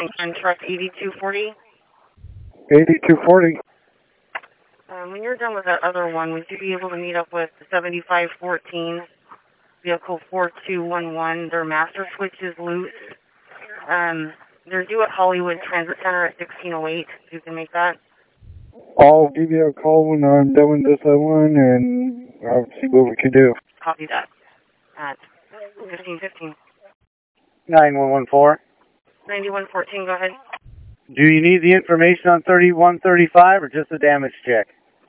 On truck 8240. 8240. When you're done with that other one, would you be able to meet up with 7514, vehicle 4211? Their master switch is loose. They're due at Hollywood Transit Center at 1608. You can make that. I'll give you a call when I'm done with this one, and I'll see what we can do. Copy that. At 1515. 9114. 9114, go ahead. Do you need the information on 3135 or just a damage check?